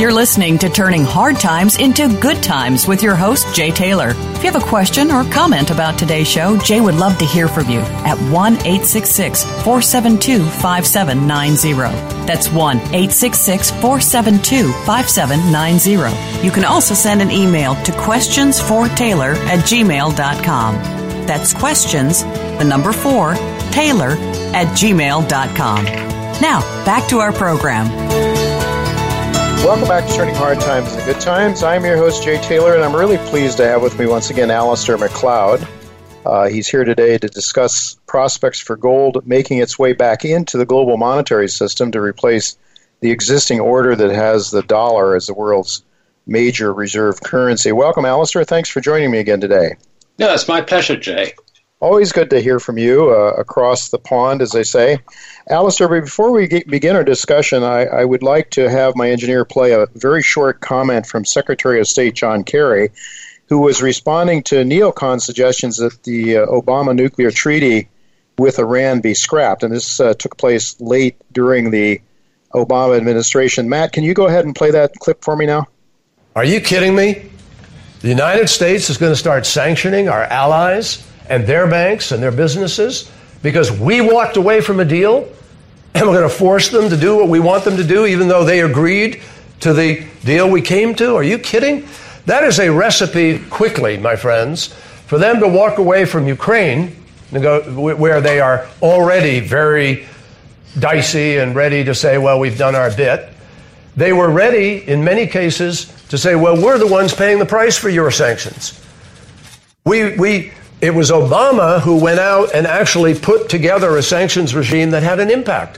You're listening to Turning Hard Times into Good Times with your host, Jay Taylor. If you have a question or comment about today's show, Jay would love to hear from you at 1-866-472-5790. That's 1-866-472-5790. You can also send an email to questionsfortaylor@gmail.com. That's questions, the number 4, Taylor@gmail.com. Now, back to our program. Welcome back to Turning Hard Times into Good Times. I'm your host, Jay Taylor, and I'm really pleased to have with me once again Alasdair Macleod. He's here today to discuss prospects for gold making its way back into the global monetary system to replace the existing order that has the dollar as the world's major reserve currency. Welcome, Alasdair. Thanks for joining me again today. Yeah, it's my pleasure, Jay. Always good to hear from you across the pond, as they say. Alasdair, before we begin our discussion, I would like to have my engineer play a very short comment from Secretary of State John Kerry, who was responding to neocon suggestions that the Obama nuclear treaty with Iran be scrapped. And this took place late during the Obama administration. Matt, can you go ahead and play that clip for me now? Are you kidding me? The United States is going to start sanctioning our allies and their banks and their businesses because we walked away from a deal, and we're going to force them to do what we want them to do even though they agreed to the deal we came to? Are you kidding? That is a recipe quickly, my friends, for them to walk away from Ukraine, where they are already very dicey and ready to say, well, we've done our bit. They were ready, in many cases, to say, well, we're the ones paying the price for your sanctions. It was Obama who went out and actually put together a sanctions regime that had an impact.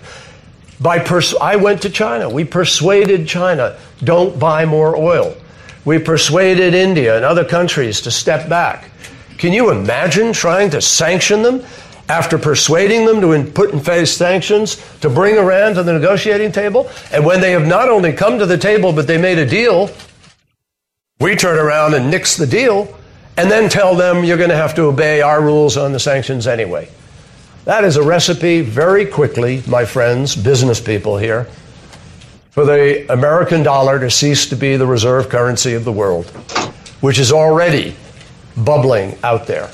I went to China. We persuaded China, don't buy more oil. We persuaded India and other countries to step back. Can you imagine trying to sanction them after persuading them to put in place sanctions to bring Iran to the negotiating table? And when they have not only come to the table, but they made a deal, we turn around and nix the deal and then tell them you're going to have to obey our rules on the sanctions anyway. That is a recipe very quickly, my friends, business people here, for the American dollar to cease to be the reserve currency of the world, which is already bubbling out there.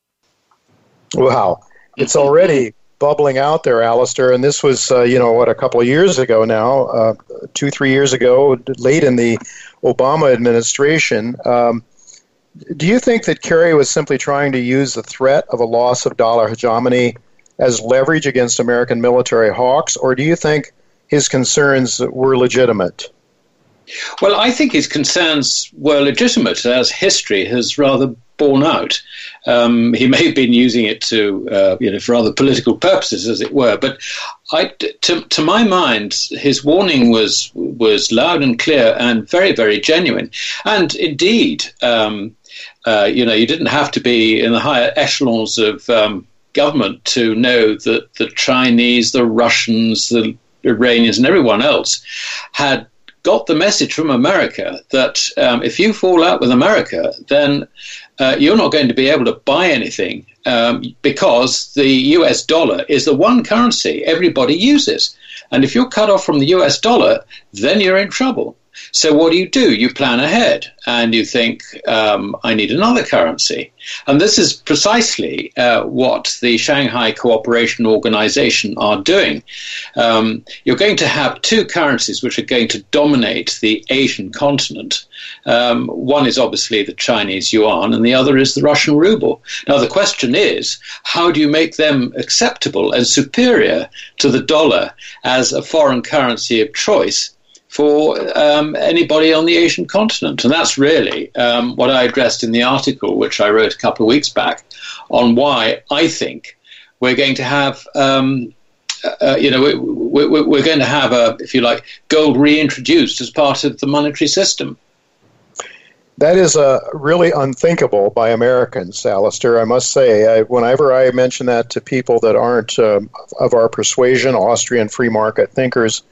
Wow. It's already bubbling out there, Alasdair, and this was, a couple of years ago now, 2-3 years ago, late in the Obama administration. Do you think that Kerry was simply trying to use the threat of a loss of dollar hegemony as leverage against American military hawks, or do you think his concerns were legitimate? Well, I think his concerns were legitimate, as history has rather borne out. He may have been using it to, for other political purposes, as it were. But to my mind, his warning was loud and clear and very, very genuine. And indeed, you didn't have to be in the higher echelons of government to know that the Chinese, the Russians, the Iranians, and everyone else had got the message from America that if you fall out with America, then you're not going to be able to buy anything because the US dollar is the one currency everybody uses. And if you're cut off from the US dollar, then you're in trouble. So what do? You plan ahead and you think, I need another currency. And this is precisely what the Shanghai Cooperation Organization are doing. You're going to have two currencies which are going to dominate the Asian continent. One is obviously the Chinese yuan and the other is the Russian ruble. Now, the question is, how do you make them acceptable and superior to the dollar as a foreign currency of choice for anybody on the Asian continent? And that's really what I addressed in the article, which I wrote a couple of weeks back, on why I think we're going to have, we're going to have, if you like, gold reintroduced as part of the monetary system. That is really unthinkable by Americans, Alasdair, I must say. Whenever I mention that to people that aren't of our persuasion, Austrian free market thinkers,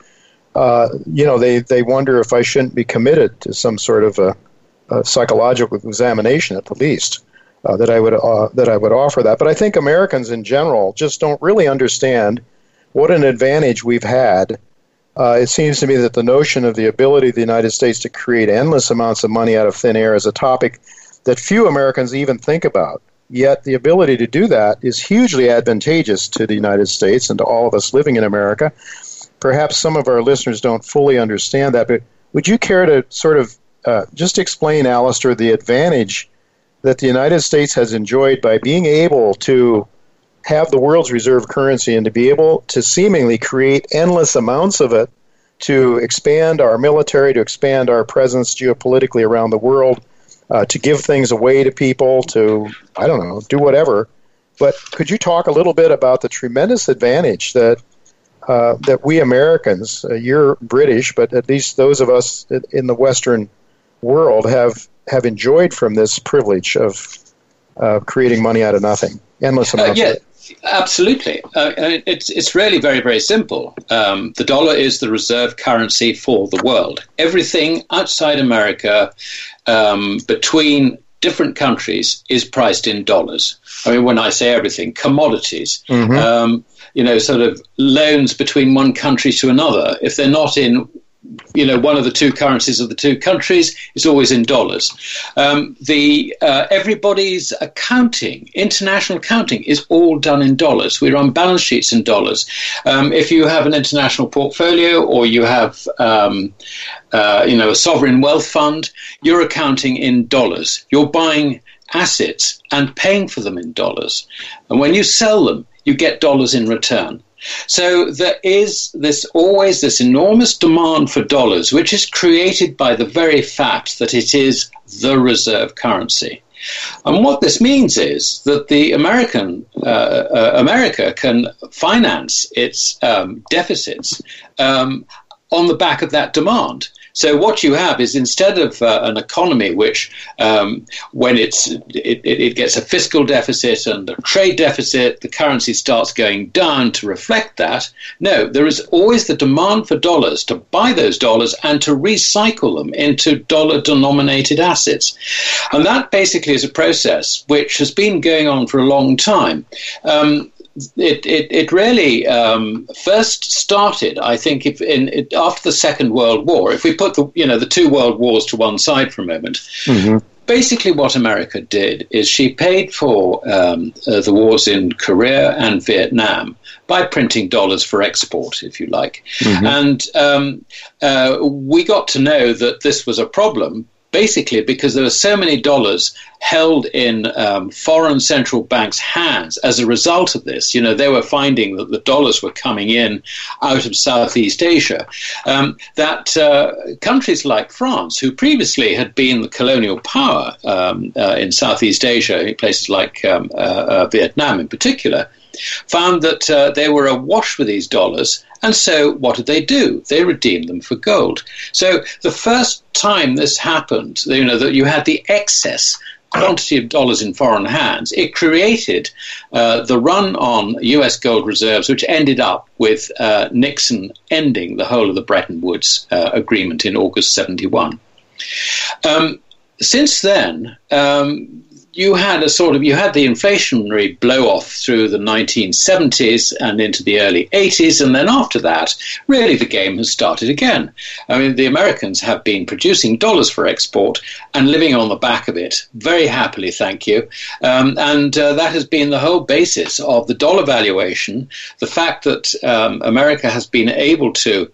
they wonder if I shouldn't be committed to some sort of a psychological examination at the least, that I would offer that. But I think Americans in general just don't really understand what an advantage we've had It seems to me that the notion of the ability of the United States to create endless amounts of money out of thin air is a topic that few Americans even think about. Yet the ability to do that is hugely advantageous to the United States and to all of us living in America. Perhaps some of our listeners don't fully understand that, but would you care to sort of just explain, Alistair, the advantage that the United States has enjoyed by being able to have the world's reserve currency and to be able to seemingly create endless amounts of it to expand our military, to expand our presence geopolitically around the world, to give things away to people, to, I don't know, do whatever. But could you talk a little bit about the tremendous advantage that we Americans, you're British, but at least those of us in the Western world have enjoyed from this privilege of creating money out of nothing, endless amounts of it? Absolutely. It's really very, very simple. The dollar is the reserve currency for the world. Everything outside America, between different countries, is priced in dollars. I mean, when I say everything, commodities, sort of loans between one country to another, if they're not in one of the two currencies of the two countries, is always in dollars. Everybody's accounting, international accounting, is all done in dollars. We run balance sheets in dollars. If you have an international portfolio or you have, a sovereign wealth fund, you're accounting in dollars. You're buying assets and paying for them in dollars. And when you sell them, you get dollars in return. So there is always this enormous demand for dollars, which is created by the very fact that it is the reserve currency. And what this means is that the America can finance its deficits on the back of that demand. So what you have is, instead of an economy which, when it gets a fiscal deficit and a trade deficit, the currency starts going down to reflect that. No, there is always the demand for dollars, to buy those dollars and to recycle them into dollar-denominated assets. And that basically is a process which has been going on for a long time. It really first started, I think, after the Second World War. If we put the two world wars to one side for a moment, basically what America did is she paid for the wars in Korea and Vietnam by printing dollars for export, if you like. And we got to know that this was a problem, basically because there were so many dollars held in foreign central banks' hands as a result of this. They were finding that the dollars were coming in out of Southeast Asia, that countries like France, who previously had been the colonial power in Southeast Asia, places like Vietnam in particular, found that they were awash with these dollars. And so what did they do? They redeemed them for gold. So the first time this happened, that you had the excess quantity of dollars in foreign hands, it created the run on U.S. gold reserves, which ended up with Nixon ending the whole of the Bretton Woods agreement in August 71. Since then, you had the inflationary blow-off through the 1970s and into the early 80s, and then after that, really the game has started again. I mean, the Americans have been producing dollars for export and living on the back of it very happily, thank you. And that has been the whole basis of the dollar valuation, the fact that America has been able to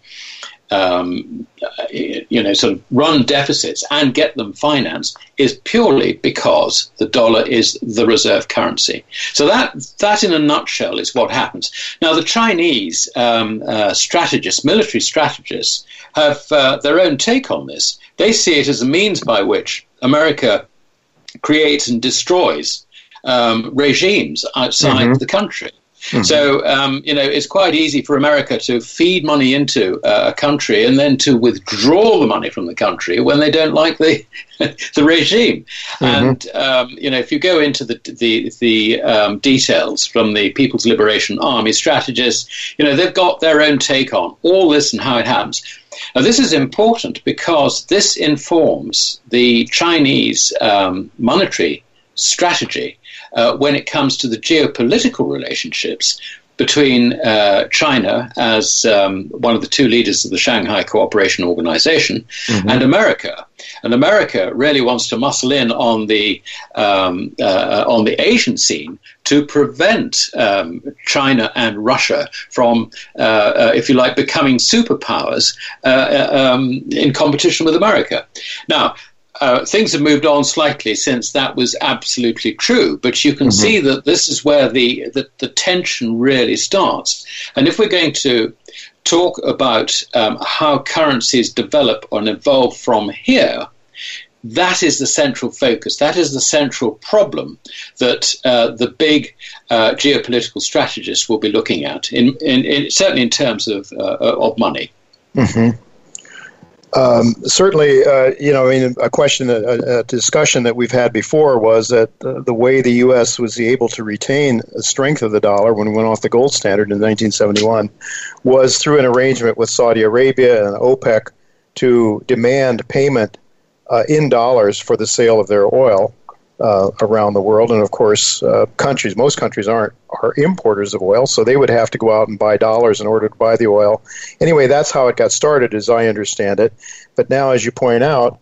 sort of run deficits and get them financed is purely because the dollar is the reserve currency. So that in a nutshell is what happens. Now, the Chinese military strategists, have their own take on this. They see it as a means by which America creates and destroys regimes outside the country. So, it's quite easy for America to feed money into a country and then to withdraw the money from the country when they don't like the regime. And, if you go into the details from the People's Liberation Army strategists, they've got their own take on all this and how it happens. Now, this is important because this informs the Chinese monetary strategy when it comes to the geopolitical relationships between China as one of the two leaders of the Shanghai Cooperation Organization and America. And America really wants to muscle in on the Asian scene to prevent China and Russia from, if you like, becoming superpowers in competition with America. Now, things have moved on slightly since that was absolutely true, but you can see that this is where the tension really starts. And if we're going to talk about how currencies develop and evolve from here, that is the central focus. That is the central problem that the big geopolitical strategists will be looking at, certainly in terms of money. Certainly, a question, a discussion that we've had before was that the way the U.S. was able to retain the strength of the dollar when we went off the gold standard in 1971 was through an arrangement with Saudi Arabia and OPEC to demand payment in dollars for the sale of their oil around the world. And of course, most countries are importers of oil, so they would have to go out and buy dollars in order to buy the oil. Anyway, that's how it got started, as I understand it. But now, as you point out,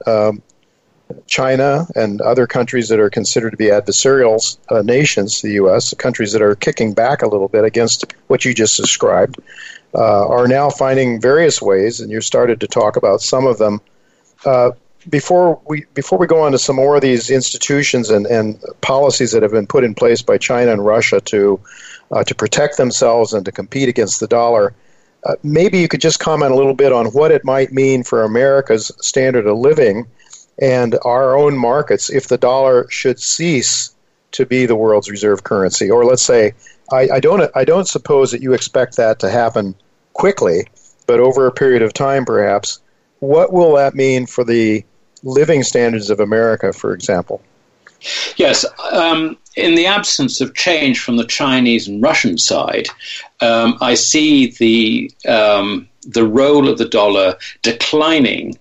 China and other countries that are considered to be adversarial nations to the U.S., countries that are kicking back a little bit against what you just described, are now finding various ways, and you started to talk about some of them. Before we go on to some more of these institutions and policies that have been put in place by China and Russia to protect themselves and to compete against the dollar, maybe you could just comment a little bit on what it might mean for America's standard of living and our own markets if the dollar should cease to be the world's reserve currency. Or let's say, I don't suppose that you expect that to happen quickly, but over a period of time perhaps. What will that mean for the living standards of America, for example? Yes. In the absence of change from the Chinese and Russian side, I see the role of the dollar declining.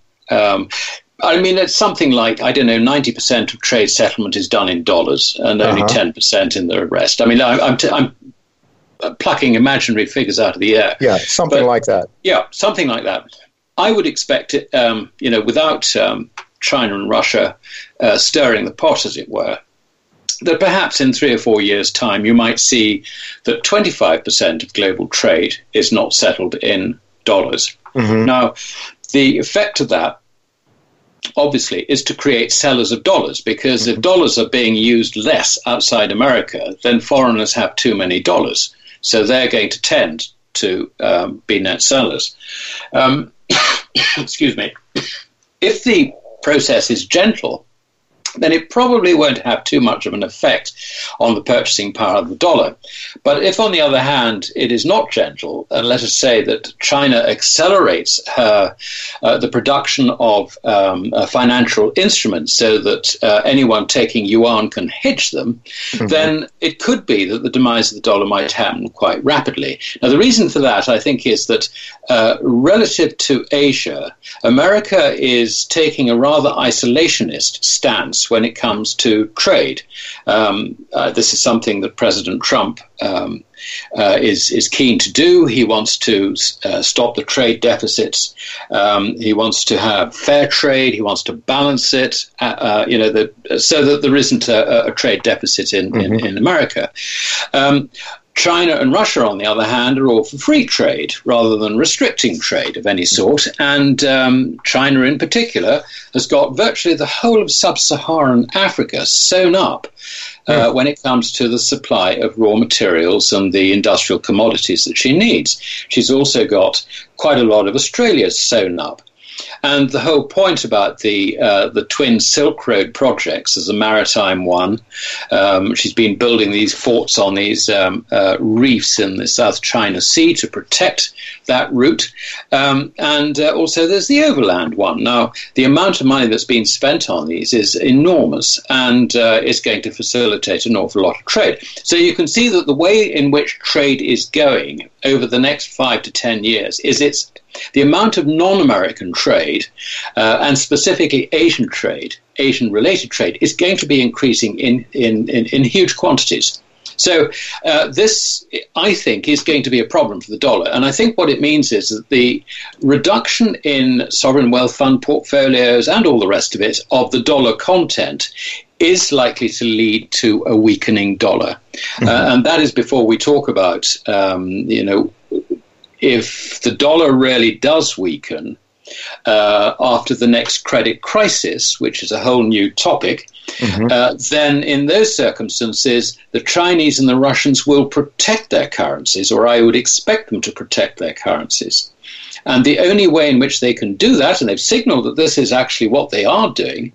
It's something like, 90% of trade settlement is done in dollars and only 10% in the rest. I'm plucking imaginary figures out of the air. Yeah, something like that. Yeah, something like that. I would expect it, without China and Russia stirring the pot, as it were, that perhaps in 3 or 4 years' time you might see that 25% of global trade is not settled in dollars. Now, the effect of that, obviously, is to create sellers of dollars, because if dollars are being used less outside America, then foreigners have too many dollars. So they're going to tend to be net sellers. Excuse me. If the process is gentle, then it probably won't have too much of an effect on the purchasing power of the dollar. But if, on the other hand, it is not gentle, and let us say that China accelerates the production of financial instruments so that anyone taking yuan can hedge them, then it could be that the demise of the dollar might happen quite rapidly. Now, the reason for that, I think, is that relative to Asia, America is taking a rather isolationist stance when it comes to trade. This is something that President Trump is keen to do. He wants to stop the trade deficits. He wants to have fair trade. He wants to balance it, so that there isn't a trade deficit in America. China and Russia, on the other hand, are all for free trade rather than restricting trade of any sort. And China in particular has got virtually the whole of sub-Saharan Africa sewn up when it comes to the supply of raw materials and the industrial commodities that she needs. She's also got quite a lot of Australia sewn up. And the whole point about the twin Silk Road projects is a maritime one. She's been building these forts on these reefs in the South China Sea to protect that route. And also there's the overland one. Now, the amount of money that's been spent on these is enormous, and it's going to facilitate an awful lot of trade. So you can see that the way in which trade is going over the next 5 to 10 years is the amount of non-American trade, and specifically Asian trade, Asian-related trade, is going to be increasing in huge quantities. So this, I think, is going to be a problem for the dollar. And I think what it means is that the reduction in sovereign wealth fund portfolios and all the rest of it, of the dollar content, is likely to lead to a weakening dollar. And that is before we talk about, if the dollar really does weaken after the next credit crisis, which is a whole new topic, then in those circumstances, the Chinese and the Russians will protect their currencies, or I would expect them to protect their currencies. And the only way in which they can do that, and they've signaled that this is actually what they are doing,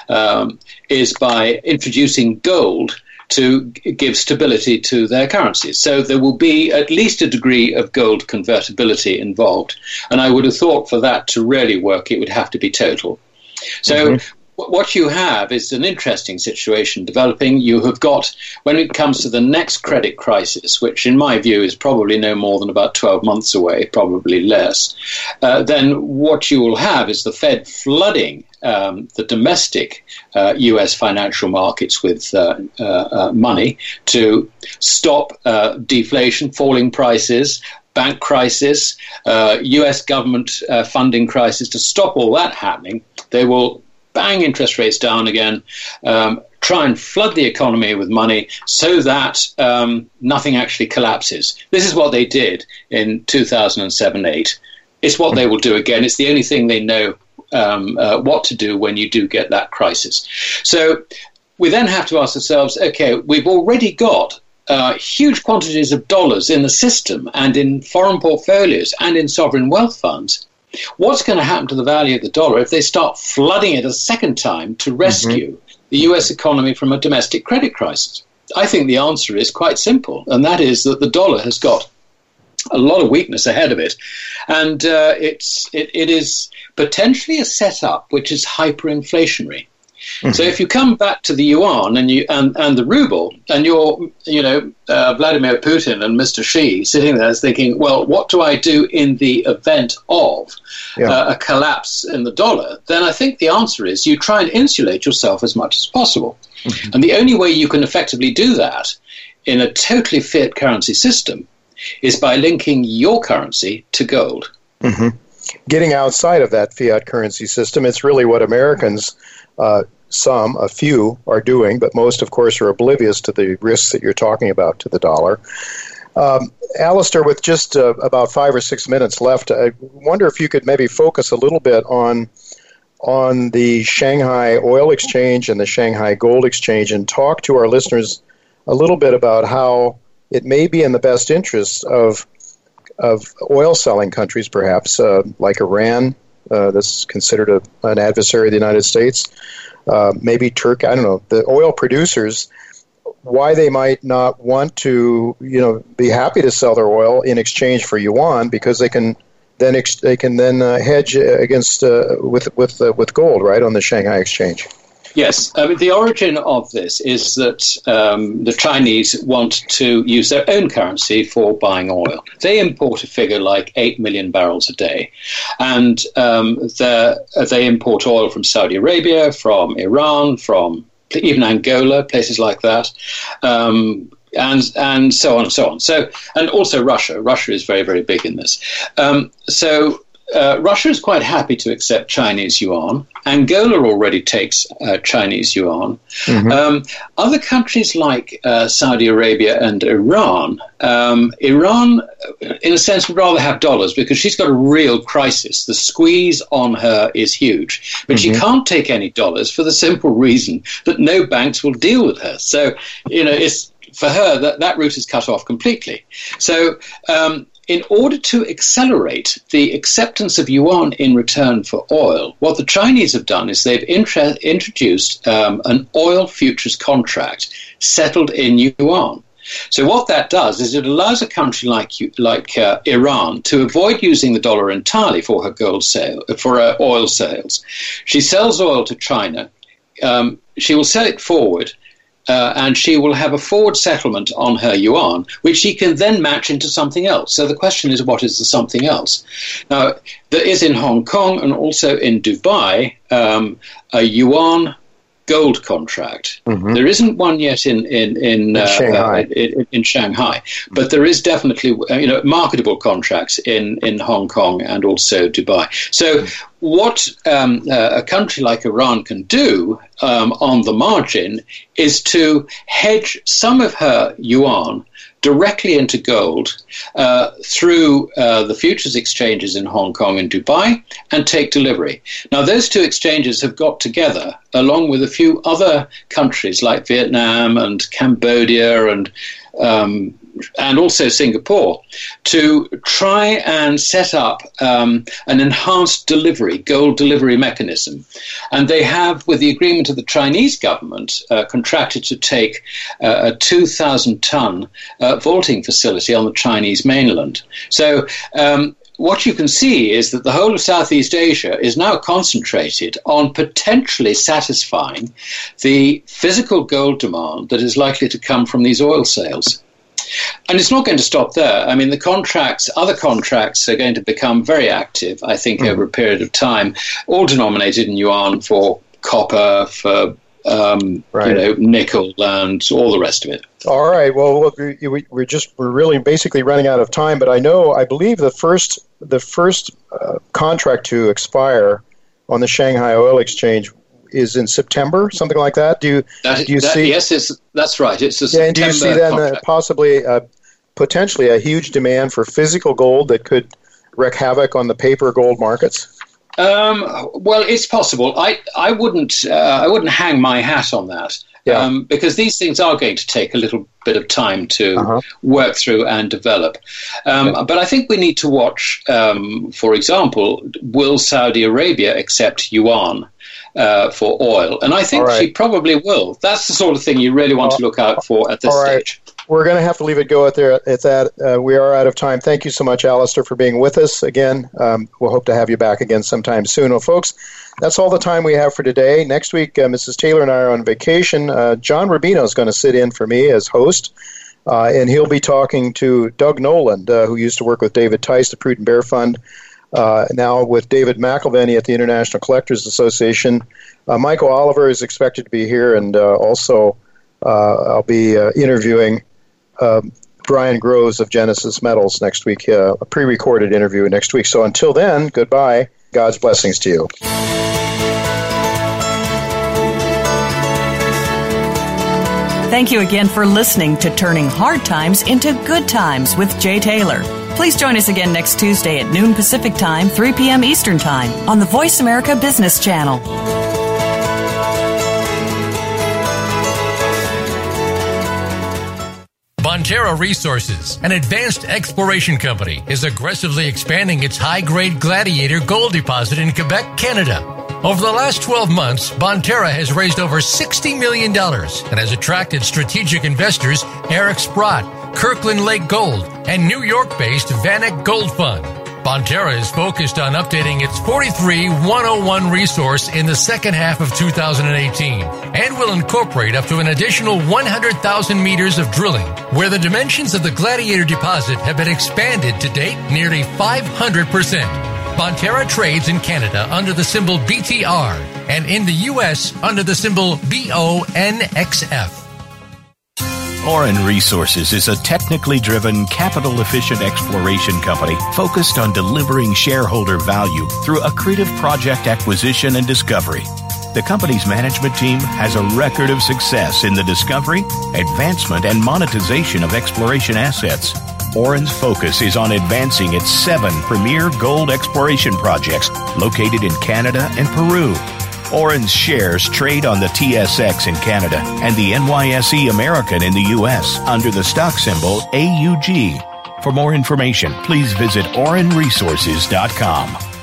is by introducing gold to give stability to their currencies. So there will be at least a degree of gold convertibility involved. And I would have thought for that to really work, it would have to be total. So what you have is an interesting situation developing. You have got, when it comes to the next credit crisis, which in my view is probably no more than about 12 months away, probably less, then what you will have is the Fed flooding the domestic U.S. financial markets with money to stop deflation, falling prices, bank crisis, U.S. government funding crisis. To stop all that happening, they will bang interest rates down again, try and flood the economy with money so that nothing actually collapses. This is what they did in 2007-8. It's what they will do again. It's the only thing they know what to do when you do get that crisis. So we then have to ask ourselves, okay, we've already got huge quantities of dollars in the system and in foreign portfolios and in sovereign wealth funds. What's going to happen to the value of the dollar if they start flooding it a second time to rescue the U.S. economy from a domestic credit crisis? I think the answer is quite simple, and that is that the dollar has got a lot of weakness ahead of it, and it is potentially a setup which is hyperinflationary. So if you come back to the yuan and the ruble, and you're Vladimir Putin and Mr. Xi sitting there thinking, well, what do I do in the event of a collapse in the dollar? Then I think the answer is you try and insulate yourself as much as possible. And the only way you can effectively do that in a totally fiat currency system is by linking your currency to gold. Getting outside of that fiat currency system, it's really what Americans, a few, are doing, but most, of course, are oblivious to the risks that you're talking about to the dollar. Alistair, with just about 5 or 6 minutes left, I wonder if you could maybe focus a little bit on the Shanghai Oil Exchange and the Shanghai Gold Exchange, and talk to our listeners a little bit about how it may be in the best interest of oil-selling countries, perhaps, like Iran, that's considered an adversary of the United States, maybe Turkey, I don't know, the oil producers, why they might not want to, be happy to sell their oil in exchange for yuan, because they can then hedge against with gold, right, on the Shanghai Exchange. Yes, the origin of this is that the Chinese want to use their own currency for buying oil. They import a figure like 8 million barrels a day, and they import oil from Saudi Arabia, from Iran, from even Angola, places like that, and so on and so on. So, and also Russia. Russia is very, very big in this. Russia is quite happy to accept Chinese yuan. Angola already takes Chinese yuan. Other countries like Saudi Arabia and Iran, Iran, in a sense, would rather have dollars because she's got a real crisis. The squeeze on her is huge. But she can't take any dollars for the simple reason that no banks will deal with her. So, it's for her that route is cut off completely. So, in order to accelerate the acceptance of yuan in return for oil, what the Chinese have done is they've introduced an oil futures contract settled in yuan. So what that does is it allows a country like Iran to avoid using the dollar entirely for her oil sales. She sells oil to China. She will sell it forward. And she will have a forward settlement on her yuan, which she can then match into something else. So the question is, what is the something else? Now, there is in Hong Kong and also in Dubai a yuan gold contract. There isn't one yet in Shanghai, but there is definitely marketable contracts in Hong Kong and also Dubai. So what a country like Iran can do on the margin is to hedge some of her yuan directly into gold through the futures exchanges in Hong Kong and Dubai and take delivery. Now, those two exchanges have got together along with a few other countries like Vietnam and Cambodia and also Singapore to try and set up an enhanced gold delivery mechanism. And they have, with the agreement of the Chinese government, contracted to take a 2,000-ton vaulting facility on the Chinese mainland. So what you can see is that the whole of Southeast Asia is now concentrated on potentially satisfying the physical gold demand that is likely to come from these oil sales. And it's not going to stop there. I mean, other contracts are going to become very active, I think, over a period of time, all denominated in yuan for copper, for nickel, and all the rest of it. All right. Well, look, we're really basically running out of time. But I believe the first contract to expire on the Shanghai Oil Exchange is in September, something like that. Do you see? Yes, that's right. It's a September. And do you see then possibly potentially a huge demand for physical gold that could wreak havoc on the paper gold markets? Well, it's possible. I wouldn't hang my hat on that. Because these things are going to take a little bit of time to work through and develop. But I think we need to watch, for example, will Saudi Arabia accept yuan for oil? And I think she probably will. That's the sort of thing you really want to look out for at this stage. We're going to have to leave it go at that. We are out of time. Thank you so much, Alistair, for being with us again. We'll hope to have you back again sometime soon. Well, folks, that's all the time we have for today. Next week, Mrs. Taylor and I are on vacation. John Rubino is going to sit in for me as host, and he'll be talking to Doug Noland, who used to work with David Tice, the Prudent Bear Fund, now with David McElvenney at the International Collectors Association. Michael Oliver is expected to be here, and also I'll be interviewing Brian Groves of Genesis Metals next week, a pre-recorded interview next week. So until then, goodbye. God's blessings to you. Thank you again for listening to Turning Hard Times into Good Times with Jay Taylor. Please join us again next Tuesday at noon Pacific Time, 3 p.m. Eastern Time on the Voice America Business Channel. Bonterra Resources, an advanced exploration company, is aggressively expanding its high-grade Gladiator gold deposit in Quebec, Canada. Over the last 12 months, Bonterra has raised over $60 million and has attracted strategic investors Eric Sprott, Kirkland Lake Gold, and New York-based Vanek Gold Fund. Bonterra is focused on updating its 43-101 resource in the second half of 2018 and will incorporate up to an additional 100,000 meters of drilling, where the dimensions of the Gladiator deposit have been expanded to date nearly 500%. Bonterra trades in Canada under the symbol BTR and in the U.S. under the symbol BONXF. Oren Resources is a technically driven, capital-efficient exploration company focused on delivering shareholder value through accretive project acquisition and discovery. The company's management team has a record of success in the discovery, advancement, and monetization of exploration assets. Oren's focus is on advancing its 7 premier gold exploration projects located in Canada and Peru. Oren's shares trade on the TSX in Canada and the NYSE American in the U.S. under the stock symbol AUG. For more information, please visit orenresources.com.